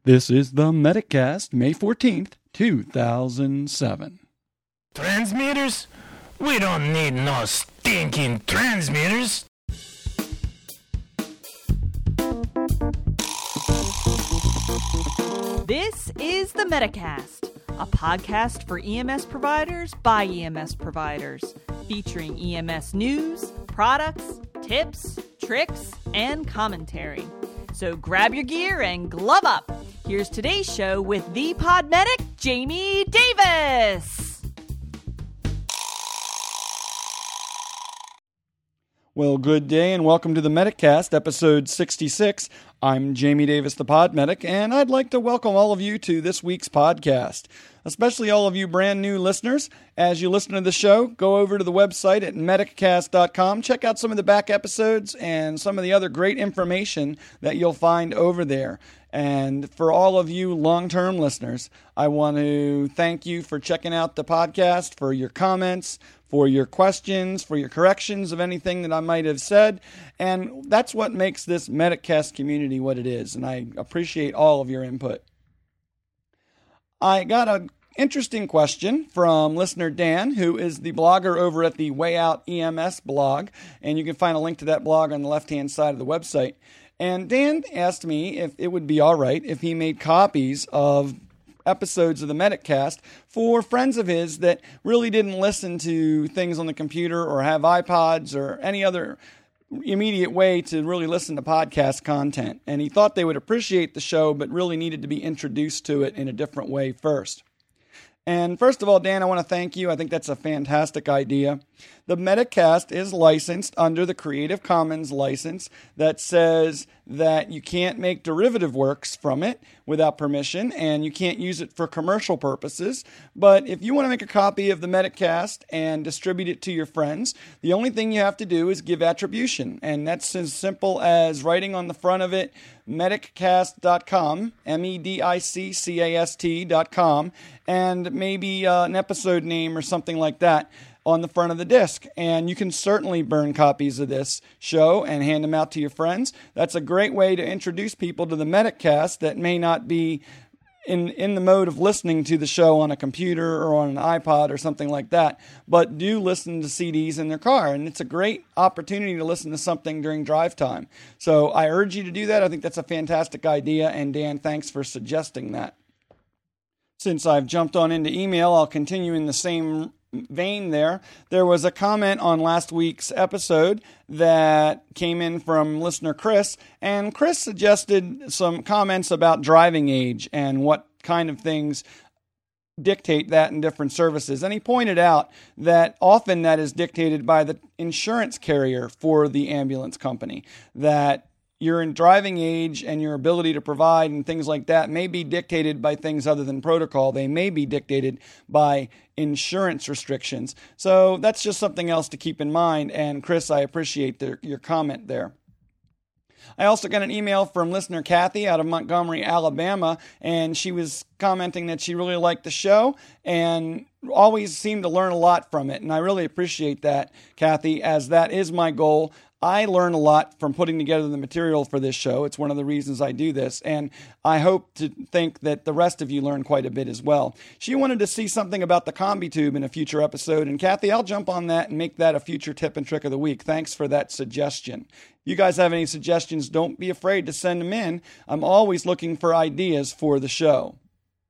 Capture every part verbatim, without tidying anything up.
This is the Medicast, May fourteenth, two thousand seven. Transmitters? We don't need no stinking transmitters. This is the Medicast, a podcast for E M S providers by E M S providers, featuring E M S news, products, tips, tricks, and commentary. So grab your gear and glove up. Here's today's show with the pod medic, Jamie Davis. Well, good day and welcome to the Medicast, episode sixty-six. I'm Jamie Davis, the pod medic, and I'd like to welcome all of you to this week's podcast, especially all of you brand new listeners. As you listen to the show, go over to the website at medicast dot com. Check out some of the back episodes and some of the other great information that you'll find over there. And for all of you long-term listeners, I want to thank you for checking out the podcast, for your comments, for your questions, for your corrections of anything that I might have said. And that's what makes this Medicast community what it is. And I appreciate all of your input. I got an interesting question from listener Dan, who is the blogger over at the Way Out E M S blog. And you can find a link to that blog on the left-hand side of the website. And Dan asked me if it would be all right if he made copies of episodes of the Medicast for friends of his that really didn't listen to things on the computer or have iPods or any other immediate way to really listen to podcast content. And he thought they would appreciate the show, but really needed to be introduced to it in a different way first. And first of all, Dan, I want to thank you. I think that's a fantastic idea. The Medicast is licensed under the Creative Commons license that says that you can't make derivative works from it without permission, and you can't use it for commercial purposes. But if you want to make a copy of the Medicast and distribute it to your friends, the only thing you have to do is give attribution. And that's as simple as writing on the front of it, medicast dot com, M E D I C C A S T dot com, and maybe uh, an episode name or something like that on the front of the disc. And you can certainly burn copies of this show and hand them out to your friends. That's a great way to introduce people to the Medicast that may not be in, in the mode of listening to the show on a computer or on an iPod or something like that, but do listen to C Ds in their car. And it's a great opportunity to listen to something during drive time. So I urge you to do that. I think that's a fantastic idea. And Dan, thanks for suggesting that. Since I've jumped on into email, I'll continue in the same vein there. There was a comment on last week's episode that came in from listener Chris, and Chris suggested some comments about driving age and what kind of things dictate that in different services. And he pointed out that often that is dictated by the insurance carrier for the ambulance company, that your driving age and your ability to provide and things like that may be dictated by things other than protocol. They may be dictated by insurance restrictions. So that's just something else to keep in mind. And Chris, I appreciate the, your comment there. I also got an email from listener Kathy out of Montgomery, Alabama, and she was commenting that she really liked the show and always seemed to learn a lot from it. And I really appreciate that, Kathy, as that is my goal. I learn a lot from putting together the material for this show. It's one of the reasons I do this, and I hope to think that the rest of you learn quite a bit as well. She wanted to see something about the Combi Tube in a future episode, and Kathy, I'll jump on that and make that a future tip and trick of the week. Thanks for that suggestion. If you guys have any suggestions, don't be afraid to send them in. I'm always looking for ideas for the show.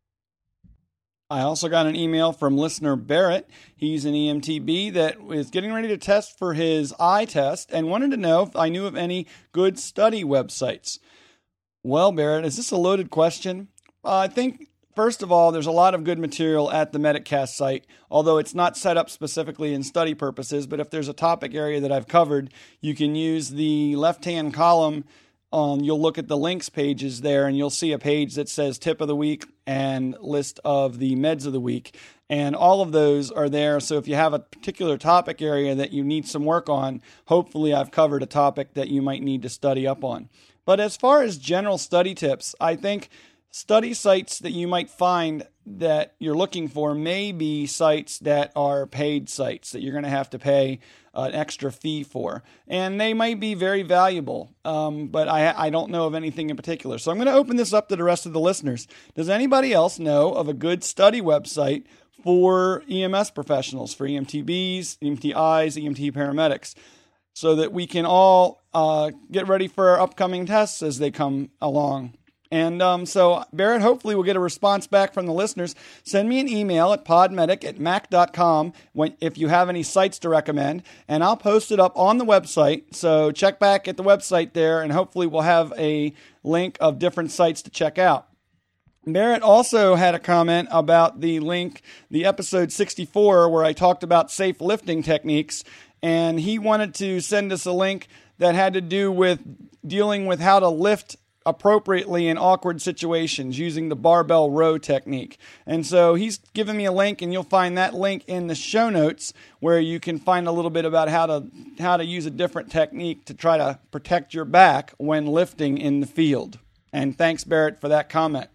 I also got an email from listener Barrett. He's an E M T B that is getting ready to test for his eye test and wanted to know if I knew of any good study websites. Well, Barrett, is this a loaded question? Uh, I think, first of all, there's a lot of good material at the Medicast site, although it's not set up specifically in study purposes. But if there's a topic area that I've covered, you can use the left-hand column. Um, you'll look at the links pages there, and you'll see a page that says tip of the week and list of the meds of the week. And all of those are there. So if you have a particular topic area that you need some work on, hopefully I've covered a topic that you might need to study up on. But as far as general study tips, I think study sites that you might find that you're looking for may be sites that are paid sites that you're going to have to pay an extra fee for. And they may be very valuable, um, but I, I don't know of anything in particular. So I'm going to open this up to the rest of the listeners. Does anybody else know of a good study website for E M S professionals, for E M T Bs, E M T Is, E M T paramedics, so that we can all uh, get ready for our upcoming tests as they come along? And um, so, Barrett, hopefully we'll get a response back from the listeners. Send me an email at podmedic at mac dot com when, if you have any sites to recommend, and I'll post it up on the website. So check back at the website there, and hopefully we'll have a link of different sites to check out. Barrett also had a comment about the link, the episode sixty-four, where I talked about safe lifting techniques, and he wanted to send us a link that had to do with dealing with how to lift appropriately in awkward situations using the barbell row technique. And so he's given me a link, and you'll find that link in the show notes, where you can find a little bit about how to how to use a different technique to try to protect your back when lifting in the field. And thanks, Barrett, for that comment.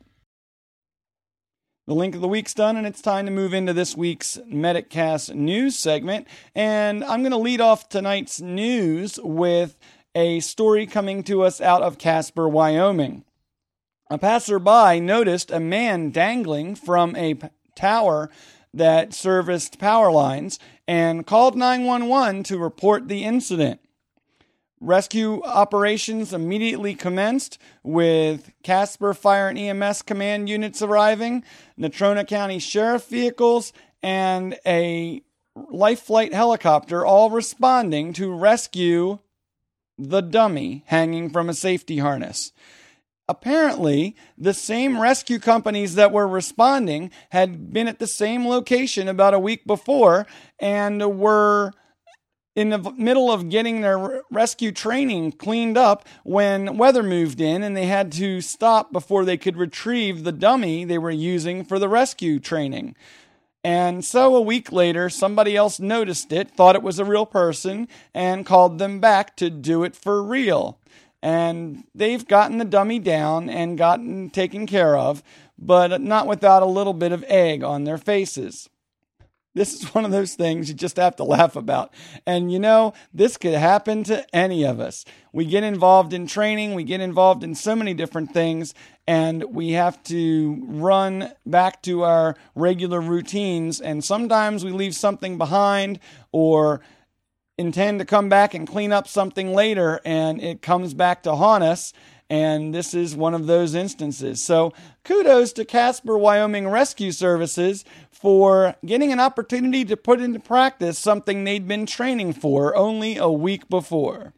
The link of the week's done, and it's time to move into this week's MedicCast news segment. And I'm going to lead off tonight's news with a story coming to us out of Casper, Wyoming. A passerby noticed a man dangling from a p- tower that serviced power lines and called nine one one to report the incident. Rescue operations immediately commenced, with Casper Fire and E M S Command units arriving, Natrona County Sheriff vehicles, and a life flight helicopter all responding to rescue the dummy hanging from a safety harness. Apparently, the same rescue companies that were responding had been at the same location about a week before and were in the middle of getting their rescue training cleaned up when weather moved in, and they had to stop before they could retrieve the dummy they were using for the rescue training. And so a week later, somebody else noticed it, thought it was a real person, and called them back to do it for real. And they've gotten the dummy down and gotten taken care of, but not without a little bit of egg on their faces. This is one of those things you just have to laugh about. And you know, this could happen to any of us. We get involved in training, we get involved in so many different things, and we have to run back to our regular routines. And sometimes we leave something behind or intend to come back and clean up something later, and it comes back to haunt us. And this is one of those instances. So kudos to Casper, Wyoming Rescue Services for getting an opportunity to put into practice something they'd been training for only a week before.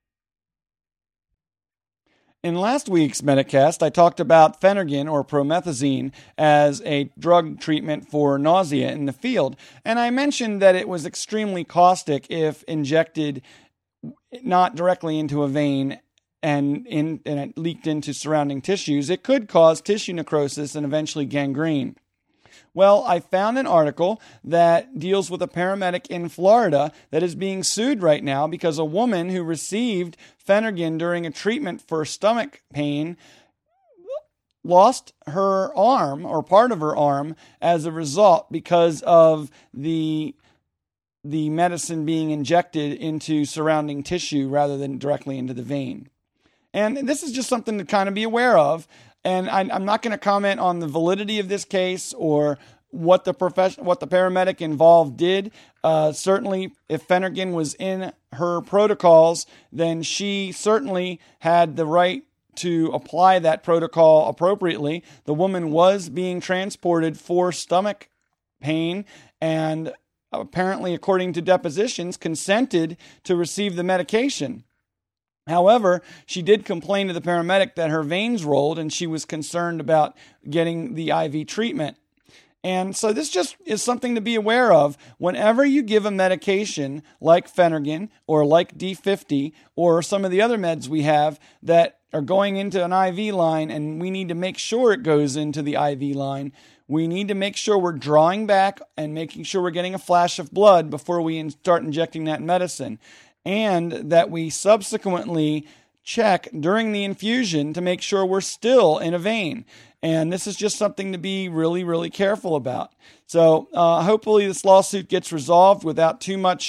In last week's MedicCast, I talked about Phenergan or promethazine as a drug treatment for nausea in the field. And I mentioned that it was extremely caustic if injected not directly into a vein and, in, and it leaked into surrounding tissues. It could cause tissue necrosis and eventually gangrene. Well, I found an article that deals with a paramedic in Florida that is being sued right now because a woman who received Phenergan during a treatment for stomach pain lost her arm or part of her arm as a result because of the the medicine being injected into surrounding tissue rather than directly into the vein. And this is just something to kind of be aware of. And I, I'm not going to comment on the validity of this case or what the profession, what the paramedic involved did. Uh, certainly, if Phenergan was in her protocols, then she certainly had the right to apply that protocol appropriately. The woman was being transported for stomach pain and apparently, according to depositions, consented to receive the medication. However, she did complain to the paramedic that her veins rolled and she was concerned about getting the I V treatment. And so this just is something to be aware of. Whenever you give a medication like Phenergan or like D fifty or some of the other meds we have that are going into an I V line and we need to make sure it goes into the I V line, we need to make sure we're drawing back and making sure we're getting a flash of blood before we start injecting that medicine. And that we subsequently check during the infusion to make sure we're still in a vein. And this is just something to be really, really careful about. So uh, hopefully this lawsuit gets resolved without too much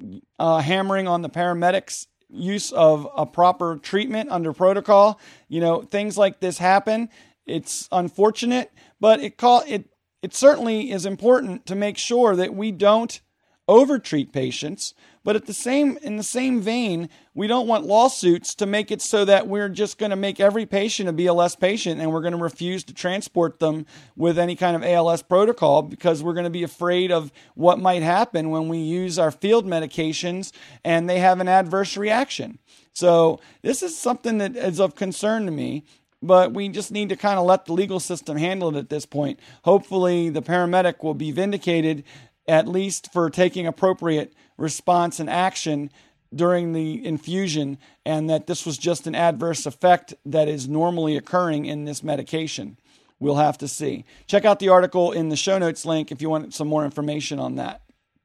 uh, hammering on the paramedics' use of a proper treatment under protocol. You know, things like this happen. It's unfortunate, but it call it it certainly is important to make sure that we don't overtreat patients. But at the same in the same vein, we don't want lawsuits to make it so that we're just going to make every patient a B L S patient and we're going to refuse to transport them with any kind of A L S protocol because we're going to be afraid of what might happen when we use our field medications and they have an adverse reaction. So this is something that is of concern to me. But we just need to kind of let the legal system handle it at this point. Hopefully the paramedic will be vindicated, at least for taking appropriate response and action during the infusion, and that this was just an adverse effect that is normally occurring in this medication. We'll have to see. Check out the article in the show notes link if you want some more information on that.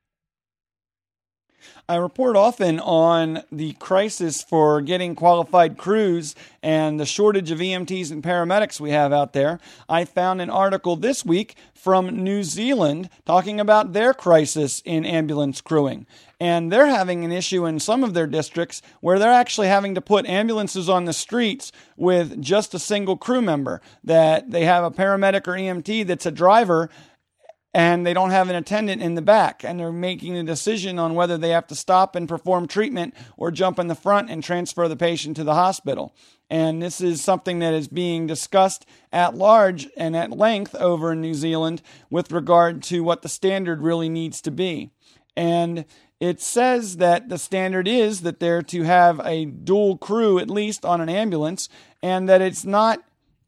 I report often on the crisis for getting qualified crews and the shortage of E M Ts and paramedics we have out there. I found an article this week from New Zealand talking about their crisis in ambulance crewing. And they're having an issue in some of their districts where they're actually having to put ambulances on the streets with just a single crew member, that they have a paramedic or E M T that's a driver and they don't have an attendant in the back, and they're making a decision on whether they have to stop and perform treatment or jump in the front and transfer the patient to the hospital. And this is something that is being discussed at large and at length over in New Zealand with regard to what the standard really needs to be. And it says that the standard is that they're to have a dual crew at least on an ambulance, and that it's not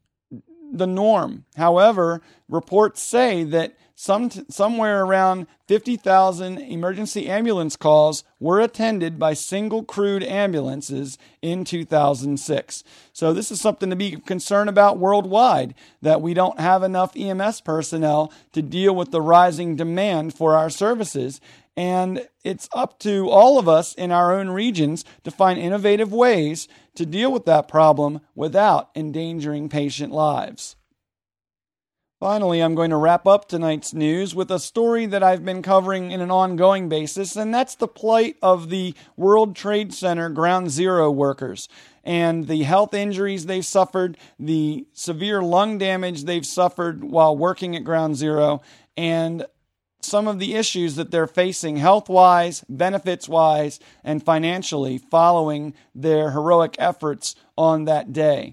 the norm. However, reports say that Some, somewhere around fifty thousand emergency ambulance calls were attended by single crewed ambulances in two thousand six. So this is something to be concerned about worldwide, that we don't have enough E M S personnel to deal with the rising demand for our services. And it's up to all of us in our own regions to find innovative ways to deal with that problem without endangering patient lives. Finally, I'm going to wrap up tonight's news with a story that I've been covering in an ongoing basis, and that's the plight of the World Trade Center Ground Zero workers and the health injuries they've suffered, the severe lung damage they've suffered while working at Ground Zero, and some of the issues that they're facing health-wise, benefits-wise, and financially following their heroic efforts on that day.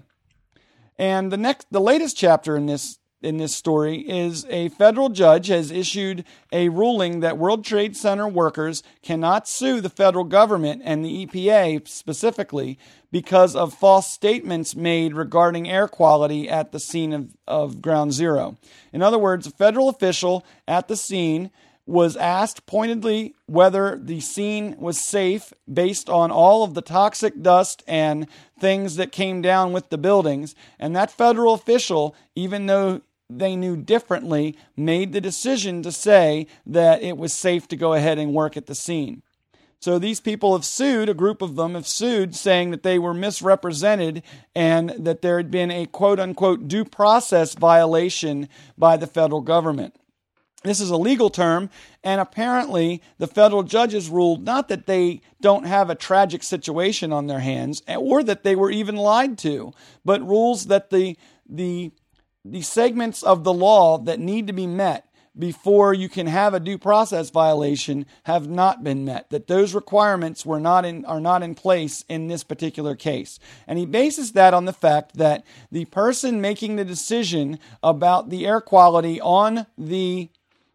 And the next, the latest chapter in this in this story is a federal judge has issued a ruling that World Trade Center workers cannot sue the federal government and the E P A specifically because of false statements made regarding air quality at the scene of, of Ground Zero. In other words, a federal official at the scene was asked pointedly whether the scene was safe based on all of the toxic dust and things that came down with the buildings. And that federal official, even though they knew differently, made the decision to say that it was safe to go ahead and work at the scene. So these people have sued, a group of them have sued, saying that they were misrepresented and that there had been a quote-unquote due process violation by the federal government. This is a legal term, and apparently the federal judges ruled not that they don't have a tragic situation on their hands or that they were even lied to, but rules that the the the segments of the law that need to be met before you can have a due process violation have not been met, that those requirements were not in are not in place in this particular case. And he bases that on the fact that the person making the decision about the air quality on the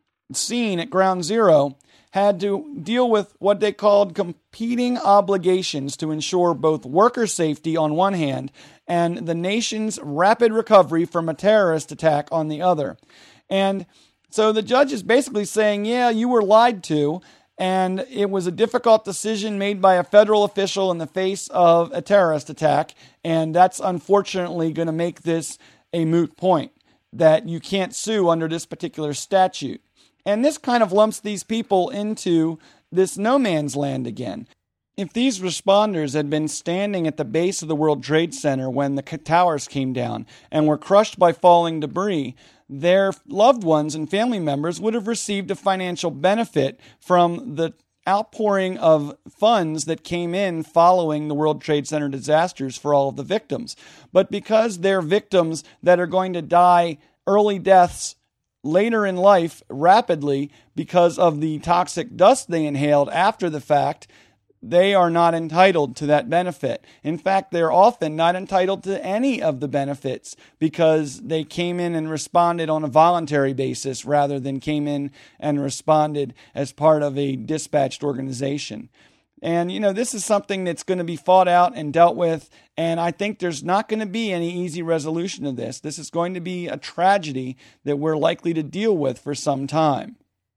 scene at Ground Zero had to deal with what they called competing obligations to ensure both worker safety on one hand and the nation's rapid recovery from a terrorist attack on the other. And so the judge is basically saying, yeah, you were lied to, and it was a difficult decision made by a federal official in the face of a terrorist attack, and that's unfortunately going to make this a moot point, that you can't sue under this particular statute. And this kind of lumps these people into this no man's land again. If these responders had been standing at the base of the World Trade Center when the towers came down and were crushed by falling debris, their loved ones and family members would have received a financial benefit from the outpouring of funds that came in following the World Trade Center disasters for all of the victims. But because they're victims that are going to die early deaths later in life rapidly because of the toxic dust they inhaled after the fact, they are not entitled to that benefit. In fact, they're often not entitled to any of the benefits because they came in and responded on a voluntary basis rather than came in and responded as part of a dispatched organization. And, you know, this is something that's going to be fought out and dealt with, and I think there's not going to be any easy resolution of this. This is going to be a tragedy that we're likely to deal with for some time.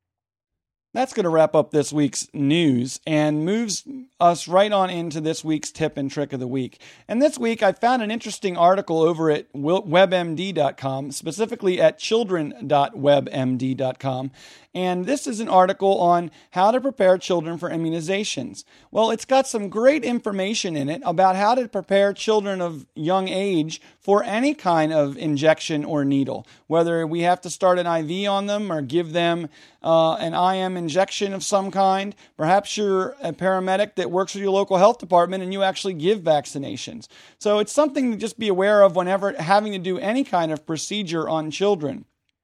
That's going to wrap up this week's news and moves us right on into this week's tip and trick of the week. And this week I found an interesting article over at web M D dot com, specifically at children dot web M D dot com. And this is an article on how to prepare children for immunizations. Well, it's got some great information in it about how to prepare children of young age for any kind of injection or needle, whether we have to start an I V on them or give them uh, an I M injection of some kind. Perhaps you're a paramedic that works with your local health department and you actually give vaccinations. So it's something to just be aware of whenever having to do any kind of procedure on children.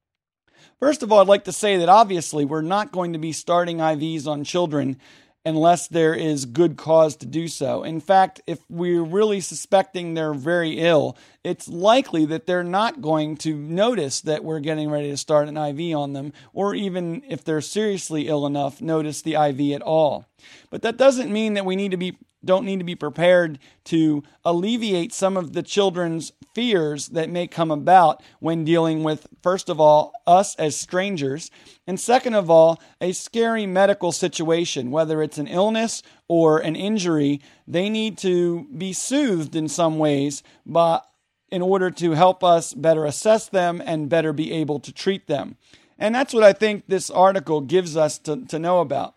First of all, I'd like to say that obviously we're not going to be starting I Vs on children unless there is good cause to do so. In fact, if we're really suspecting they're very ill, it's likely that they're not going to notice that we're getting ready to start an I V on them, or even if they're seriously ill enough, notice the I V at all. But that doesn't mean that we need to be don't need to be prepared to alleviate some of the children's fears that may come about when dealing with, first of all, us as strangers, and second of all, a scary medical situation, whether it's an illness or an injury. They need to be soothed in some ways by, in order to help us better assess them and better be able to treat them. And that's what I think this article gives us to, to know about.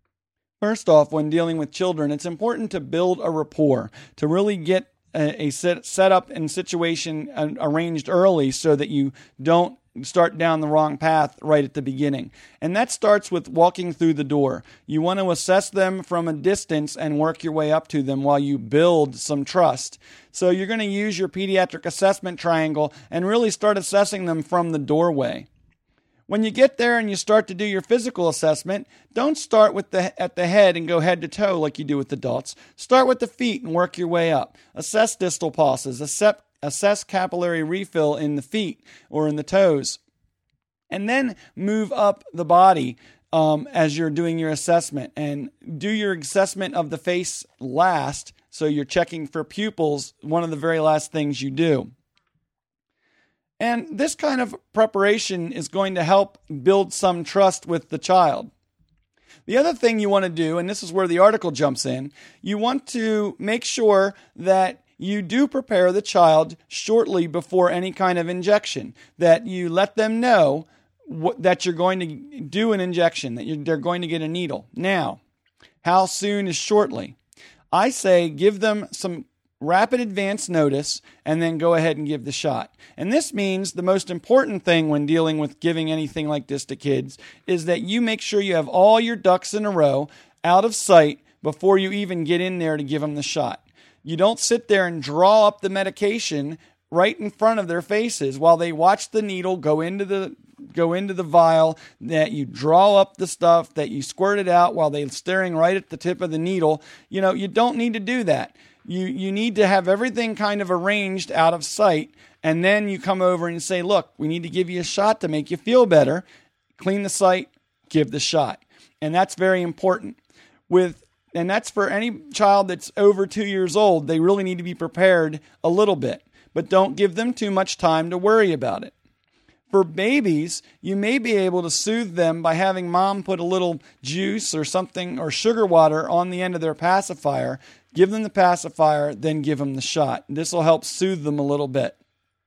First off, when dealing with children, it's important to build a rapport, to really get a, a set, setup and situation arranged early so that you don't start down the wrong path right at the beginning. And that starts with walking through the door. You want to assess them from a distance and work your way up to them while you build some trust. So you're going to use your pediatric assessment triangle and really start assessing them from the doorway. When you get there and you start to do your physical assessment, don't start with the at the head and go head to toe like you do with adults. Start with the feet and work your way up. Assess distal pulses. Assess, assess capillary refill in the feet or in the toes. And then move up the body um, as you're doing your assessment. And do your assessment of the face last, so you're checking for pupils, one of the very last things you do. And this kind of preparation is going to help build some trust with the child. The other thing you want to do, and this is where the article jumps in, you want to make sure that you do prepare the child shortly before any kind of injection, that you let them know what, that you're going to do an injection, that you're, they're going to get a needle. Now, how soon is shortly? I say give them some rapid advance notice, and then go ahead and give the shot. And this means the most important thing when dealing with giving anything like this to kids is that you make sure you have all your ducks in a row out of sight before you even get in there to give them the shot. You don't sit there and draw up the medication right in front of their faces while they watch the needle go into the go into the vial, that you draw up the stuff, that you squirt it out while they're staring right at the tip of the needle. You know, you don't need to do that. You you need to have everything kind of arranged out of sight, and then you come over and say, look, we need to give you a shot to make you feel better. Clean the site, give the shot. And that's very important. With and that's for any child that's over two years old. They really need to be prepared a little bit, but don't give them too much time to worry about it. For babies, you may be able to soothe them by having mom put a little juice or something or sugar water on the end of their pacifier. Give them the pacifier, then give them the shot. This will help soothe them a little bit.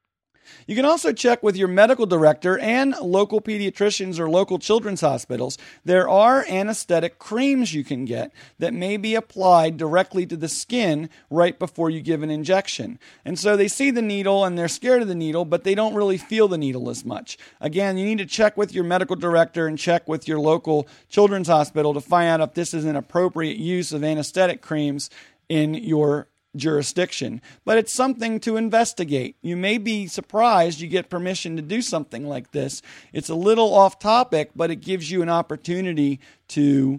You can also check with your medical director and local pediatricians or local children's hospitals. There are anesthetic creams you can get that may be applied directly to the skin right before you give an injection. And so they see the needle and they're scared of the needle, but they don't really feel the needle as much. Again, you need to check with your medical director and check with your local children's hospital to find out if this is an appropriate use of anesthetic creams in your jurisdiction, but it's something to investigate. You may be surprised you get permission to do something like this. It's a little off topic, but it gives you an opportunity to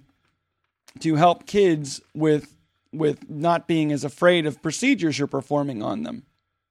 to help kids with with not being as afraid of procedures you're performing on them.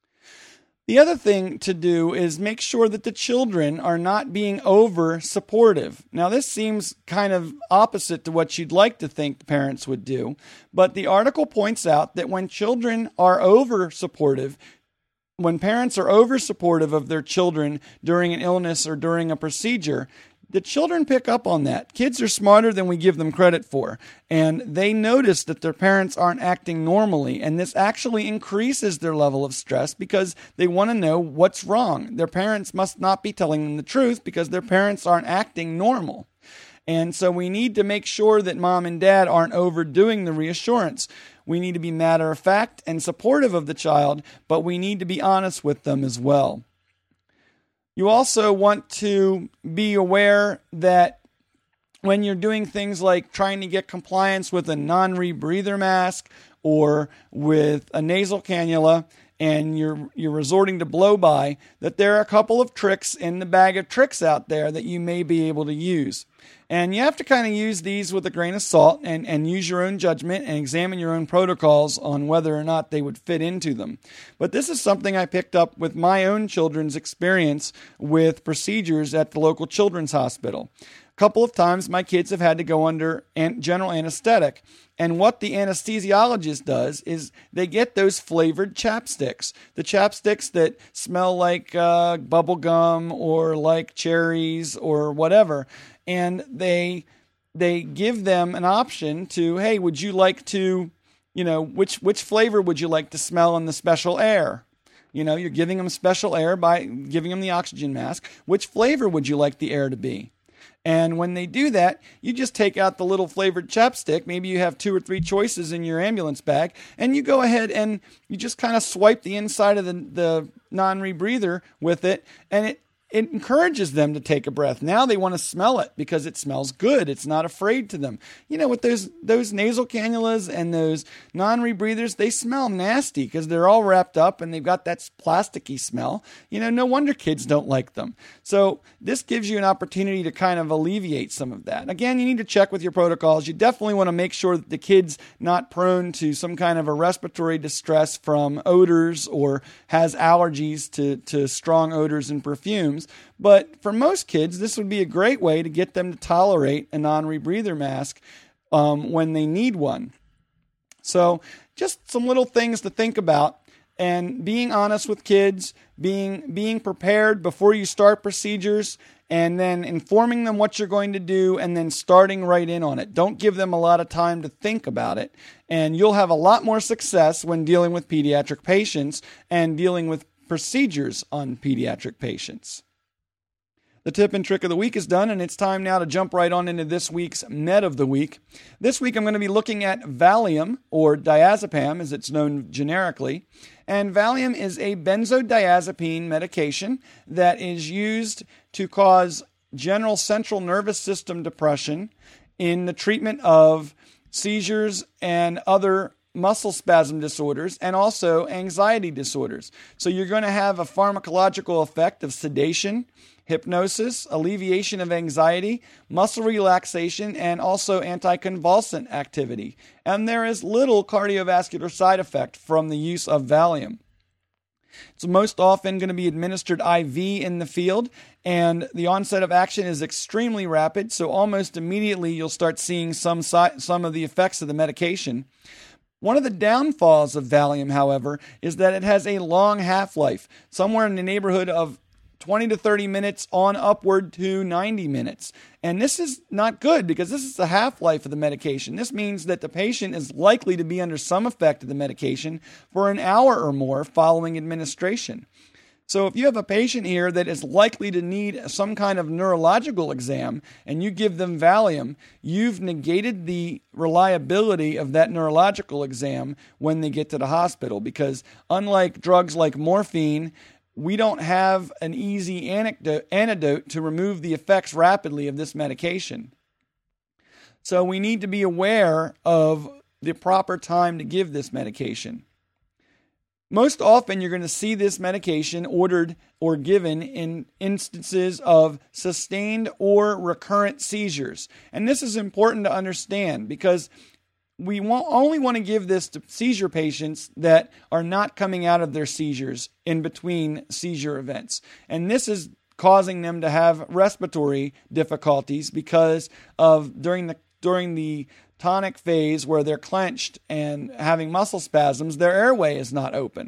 The other thing to do is make sure that the children are not being over supportive. Now, this seems kind of opposite to what you'd like to think parents would do, but the article points out that when children are over supportive, when parents are over supportive of their children during an illness or during a procedure, the children pick up on that. Kids are smarter than we give them credit for, and they notice that their parents aren't acting normally, and this actually increases their level of stress because they want to know what's wrong. Their parents must not be telling them the truth because their parents aren't acting normal. And so we need to make sure that mom and dad aren't overdoing the reassurance. We need to be matter of fact and supportive of the child, but we need to be honest with them as well. You also want to be aware that when you're doing things like trying to get compliance with a non-rebreather mask or with a nasal cannula, and you're you're resorting to blow-by, that there are a couple of tricks in the bag of tricks out there that you may be able to use. And you have to kind of use these with a grain of salt and, and use your own judgment and examine your own protocols on whether or not they would fit into them. But this is something I picked up with my own children's experience with procedures at the local children's hospital. A couple of times my kids have had to go under an- general anesthetic. And what the anesthesiologist does is they get those flavored chapsticks, the chapsticks that smell like uh, bubble gum or like cherries or whatever. And they they give them an option to, hey, would you like to, you know, which which flavor would you like to smell in the special air? You know, you're giving them special air by giving them the oxygen mask. Which flavor would you like the air to be? And when they do that, you just take out the little flavored chapstick. Maybe you have two or three choices in your ambulance bag, and you go ahead and you just kind of swipe the inside of the, the non-rebreather with it, and it It encourages them to take a breath. Now they want to smell it because it smells good. It's not afraid to them. You know, with those those nasal cannulas and those non-rebreathers, they smell nasty because they're all wrapped up and they've got that plasticky smell. You know, no wonder kids don't like them. So this gives you an opportunity to kind of alleviate some of that. Again, you need to check with your protocols. You definitely want to make sure that the kid's not prone to some kind of a respiratory distress from odors or has allergies to, to strong odors and perfumes. But for most kids, this would be a great way to get them to tolerate a non-rebreather mask um, when they need one. So just some little things to think about, and being honest with kids, being being prepared before you start procedures, and then informing them what you're going to do, and then starting right in on it. Don't give them a lot of time to think about it, and you'll have a lot more success when dealing with pediatric patients and dealing with procedures on pediatric patients. The tip and trick of the week is done, and it's time now to jump right on into this week's Med of the Week. This week I'm going to be looking at Valium, or diazepam as it's known generically. And Valium is a benzodiazepine medication that is used to cause general central nervous system depression in the treatment of seizures and other muscle spasm disorders, and also anxiety disorders. So you're going to have a pharmacological effect of sedation, hypnosis, alleviation of anxiety, muscle relaxation, and also anticonvulsant activity. And there is little cardiovascular side effect from the use of Valium. It's most often going to be administered I V in the field, and the onset of action is extremely rapid, so almost immediately you'll start seeing some si- some of the effects of the medication. One of the downfalls of Valium, however, is that it has a long half-life, somewhere in the neighborhood of twenty to thirty minutes on upward to ninety minutes. And this is not good because this is the half-life of the medication. This means that the patient is likely to be under some effect of the medication for an hour or more following administration. So if you have a patient here that is likely to need some kind of neurological exam and you give them Valium, you've negated the reliability of that neurological exam when they get to the hospital, because unlike drugs like morphine, we don't have an easy antidote, antidote to remove the effects rapidly of this medication. So we need to be aware of the proper time to give this medication. Most often, you're going to see this medication ordered or given in instances of sustained or recurrent seizures. And this is important to understand because we want, only want to give this to seizure patients that are not coming out of their seizures in between seizure events. And this is causing them to have respiratory difficulties because of during the during the tonic phase where they're clenched and having muscle spasms, their airway is not open.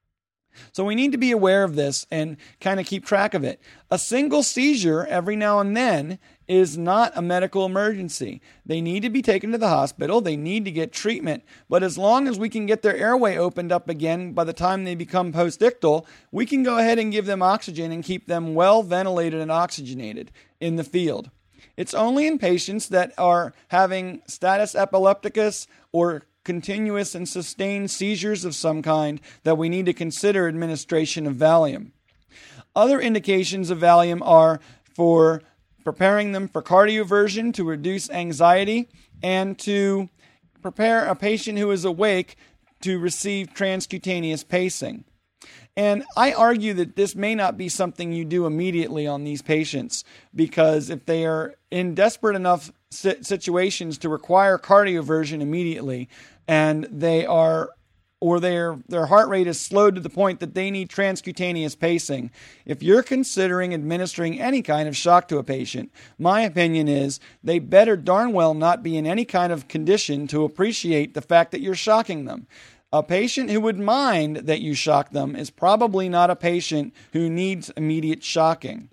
So we need to be aware of this and kind of keep track of it. A single seizure every now and then is not a medical emergency. They need to be taken to the hospital. They need to get treatment. But as long as we can get their airway opened up again by the time they become postictal, we can go ahead and give them oxygen and keep them well ventilated and oxygenated in the field. It's only in patients that are having status epilepticus or continuous and sustained seizures of some kind that we need to consider administration of Valium. Other indications of Valium are for preparing them for cardioversion to reduce anxiety and to prepare a patient who is awake to receive transcutaneous pacing. And I argue that this may not be something you do immediately on these patients, because if they are in desperate enough situations to require cardioversion immediately, and they are, or their their heart rate is slowed to the point that they need transcutaneous pacing, if you're considering administering any kind of shock to a patient, my opinion is they better darn well not be in any kind of condition to appreciate the fact that you're shocking them. A patient who would mind that you shock them is probably not a patient who needs immediate shocking.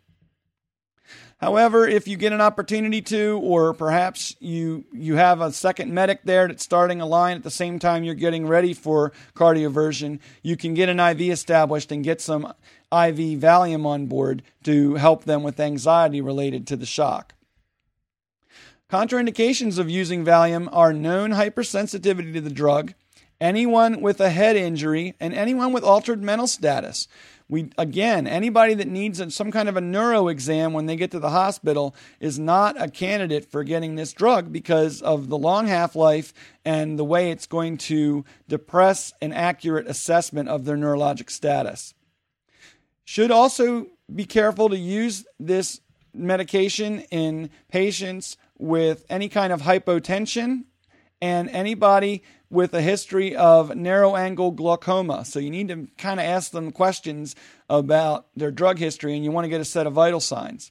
However, if you get an opportunity to, or perhaps you you have a second medic there that's starting a line at the same time you're getting ready for cardioversion, you can get an I V established and get some I V Valium on board to help them with anxiety related to the shock. Contraindications of using Valium are known hypersensitivity to the drug, anyone with a head injury, and anyone with altered mental status. We again, anybody that needs some kind of a neuro exam when they get to the hospital is not a candidate for getting this drug because of the long half-life and the way it's going to depress an accurate assessment of their neurologic status. Should also be careful to use this medication in patients with any kind of hypotension and anybody with a history of narrow-angle glaucoma. So you need to kind of ask them questions about their drug history, and you want to get a set of vital signs.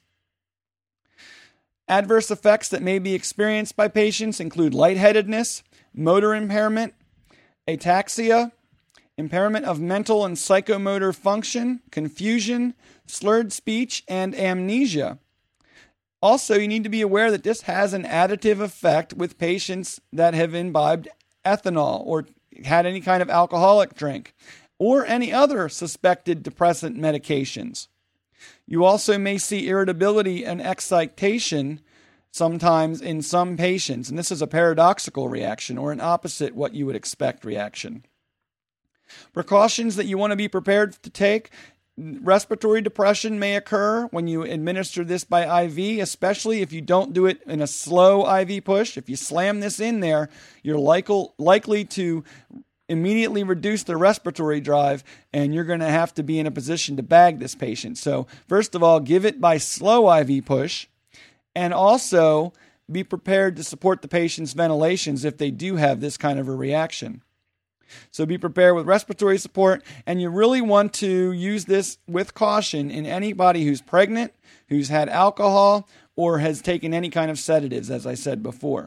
Adverse effects that may be experienced by patients include lightheadedness, motor impairment, ataxia, impairment of mental and psychomotor function, confusion, slurred speech, and amnesia. Also, you need to be aware that this has an additive effect with patients that have imbibed ethanol or had any kind of alcoholic drink or any other suspected depressant medications. You also may see irritability and excitation sometimes in some patients, and this is a paradoxical reaction or an opposite what you would expect reaction. Precautions that you want to be prepared to take. Respiratory depression may occur when you administer this by I V, especially if you don't do it in a slow I V push. If you slam this in there, you're likely to immediately reduce the respiratory drive, and you're going to have to be in a position to bag this patient. So first of all, give it by slow I V push, and also be prepared to support the patient's ventilations if they do have this kind of a reaction. So be prepared with respiratory support, and you really want to use this with caution in anybody who's pregnant, who's had alcohol, or has taken any kind of sedatives, as I said before.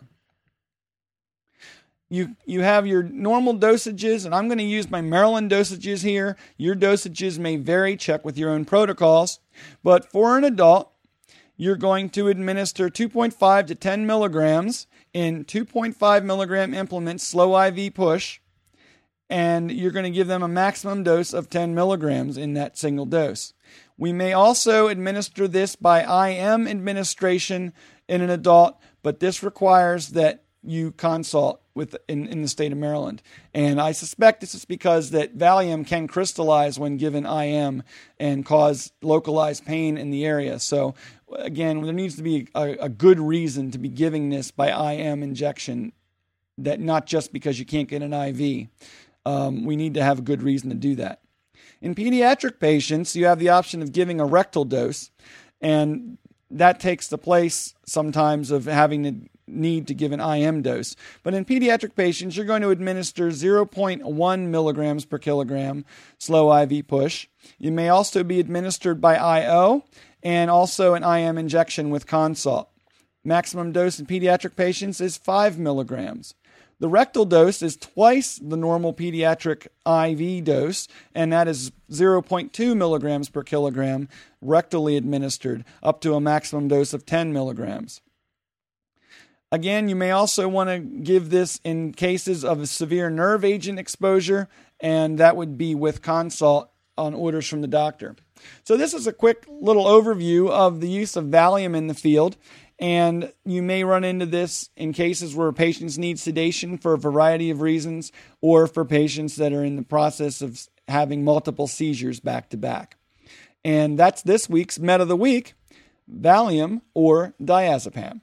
You you have your normal dosages, and I'm going to use my Maryland dosages here. Your dosages may vary. Check with your own protocols. But for an adult, you're going to administer two point five to ten milligrams in two point five milligram implements, slow I V push, and you're going to give them a maximum dose of ten milligrams in that single dose. We may also administer this by I M administration in an adult, but this requires that you consult with in, in the state of Maryland. And I suspect this is because that Valium can crystallize when given I M and cause localized pain in the area. So again, there needs to be a, a good reason to be giving this by I M injection, that not just because you can't get an I V. Um, we need to have a good reason to do that. In pediatric patients, you have the option of giving a rectal dose, and that takes the place sometimes of having to need to give an I M dose. But in pediatric patients, you're going to administer zero point one milligrams per kilogram slow I V push. You may also be administered by I O and also an I M injection with consult. Maximum dose in pediatric patients is five milligrams. The rectal dose is twice the normal pediatric I V dose, and that is zero point two milligrams per kilogram rectally administered, up to a maximum dose of ten milligrams. Again, you may also want to give this in cases of severe nerve agent exposure, and that would be with consult on orders from the doctor. So this is a quick little overview of the use of Valium in the field. And you may run into this in cases where patients need sedation for a variety of reasons, or for patients that are in the process of having multiple seizures back to back. And that's this week's Med of the Week, Valium or diazepam.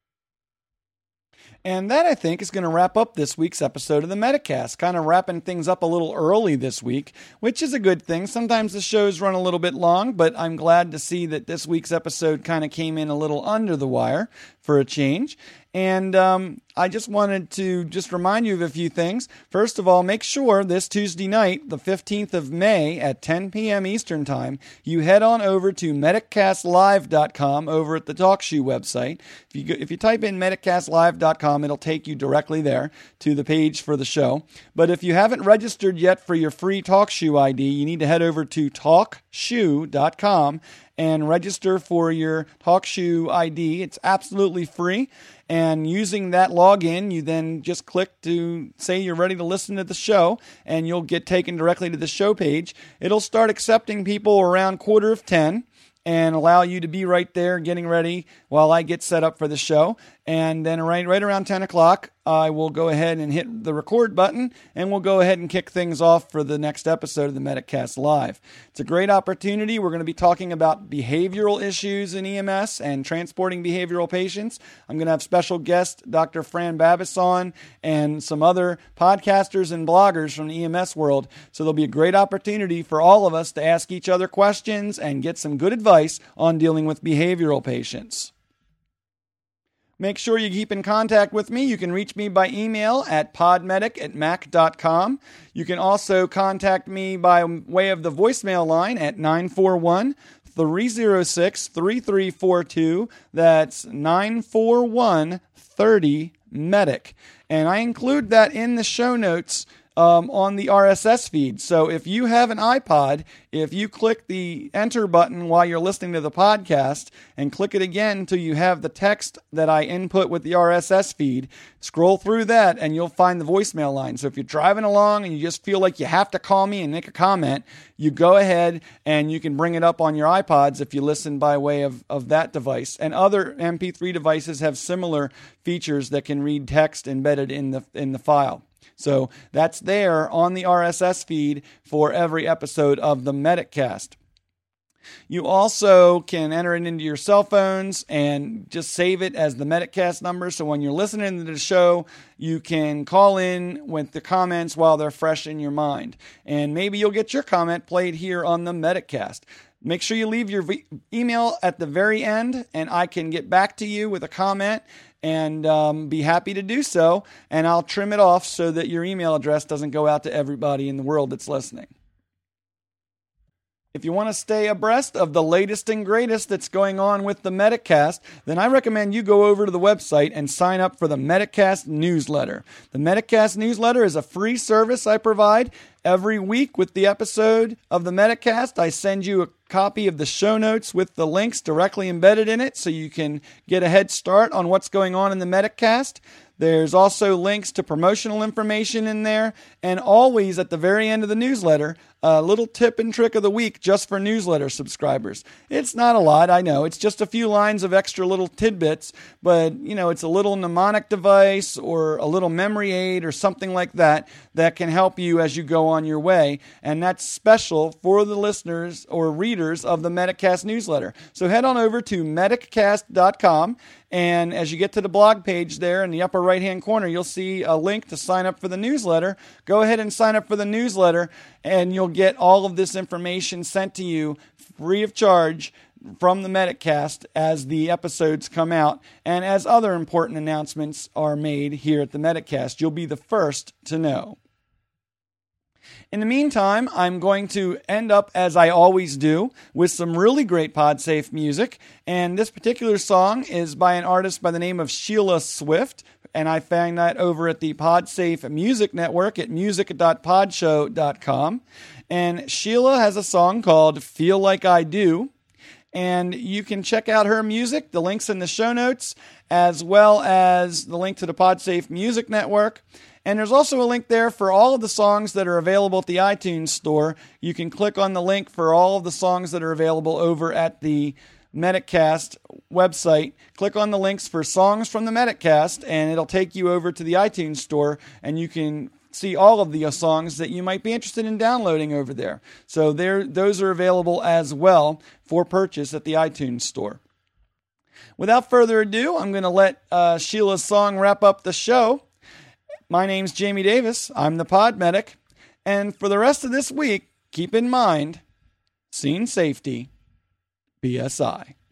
And that, I think, is going to wrap up this week's episode of the Medicast, kind of wrapping things up a little early this week, which is a good thing. Sometimes the shows run a little bit long, but I'm glad to see that this week's episode kind of came in a little under the wire for a change. And um, I just wanted to just remind you of a few things. First of all, make sure this Tuesday night, the fifteenth of May at ten p.m. Eastern Time, you head on over to medicast live dot com over at the TalkShoe website. If you go, if you type in medicast live dot com, it'll take you directly there to the page for the show. But if you haven't registered yet for your free TalkShoe I D, you need to head over to talk shoe dot com and register for your TalkShoe I D. It's absolutely free. And using that login, you then just click to say you're ready to listen to the show, and you'll get taken directly to the show page. It'll start accepting people around quarter of ten and allow you to be right there getting ready while I get set up for the show. And then right, right around ten o'clock, I will go ahead and hit the record button, and we'll go ahead and kick things off for the next episode of the Medicast Live. It's a great opportunity. We're going to be talking about behavioral issues in E M S and transporting behavioral patients. I'm going to have special guest Doctor Fran Babis on, and some other podcasters and bloggers from the E M S world. So there'll be a great opportunity for all of us to ask each other questions and get some good advice on dealing with behavioral patients. Make sure you keep in contact with me. You can reach me by email at podmedic at mac dot com. You can also contact me by way of the voicemail line at nine four one, three oh six, three three four two. That's nine four one, thirty, medic. And I include that in the show notes Um, on the R S S feed. So if you have an iPod, if you click the enter button while you're listening to the podcast and click it again until you have the text that I input with the R S S feed, scroll through that and you'll find the voicemail line. So if you're driving along and you just feel like you have to call me and make a comment, you go ahead and you can bring it up on your iPods if you listen by way of, of that device. And other M P three devices have similar features that can read text embedded in the in the file. So that's there on the R S S feed for every episode of the Medicast. You also can enter it into your cell phones and just save it as the Medicast number. So when you're listening to the show, you can call in with the comments while they're fresh in your mind. And maybe you'll get your comment played here on the Medicast. Make sure you leave your v- email at the very end, and I can get back to you with a comment and um, be happy to do so. And I'll trim it off so that your email address doesn't go out to everybody in the world that's listening. If you want to stay abreast of the latest and greatest that's going on with the Medicast, then I recommend you go over to the website and sign up for the Medicast newsletter. The Medicast newsletter is a free service I provide every week with the episode of the Medicast. I send you a copy of the show notes with the links directly embedded in it so you can get a head start on what's going on in the Medicast. There's also links to promotional information in there, and always at the very end of the newsletter, a little tip and trick of the week just for newsletter subscribers. It's not a lot, I know. It's just a few lines of extra little tidbits, but, you know, it's a little mnemonic device or a little memory aid or something like that that can help you as you go on your way, and that's special for the listeners or readers of the Medicast newsletter. So head on over to mediccast dot com, and as you get to the blog page there in the upper right-hand corner, you'll see a link to sign up for the newsletter. Go ahead and sign up for the newsletter, and you'll get all of this information sent to you free of charge from the Medicast as the episodes come out and as other important announcements are made here at the Medicast. You'll be the first to know. In the meantime, I'm going to end up, as I always do, with some really great PodSafe music. And this particular song is by an artist by the name of Sheila Swift. And I found that over at the PodSafe Music Network at music dot podshow dot com. And Sheila has a song called Feel Like I Do. And you can check out her music. The link's in the show notes, as well as the link to the PodSafe Music Network. And there's also a link there for all of the songs that are available at the iTunes store. You can click on the link for all of the songs that are available over at the Medicast website. Click on the links for songs from the Medicast, and it'll take you over to the iTunes store, and you can see all of the songs that you might be interested in downloading over there. So there, those are available as well for purchase at the iTunes store. Without further ado, I'm going to let uh, Sheila's song wrap up the show. My name's Jamie Davis. I'm the Pod Medic. And for the rest of this week, keep in mind, scene safety, B S I.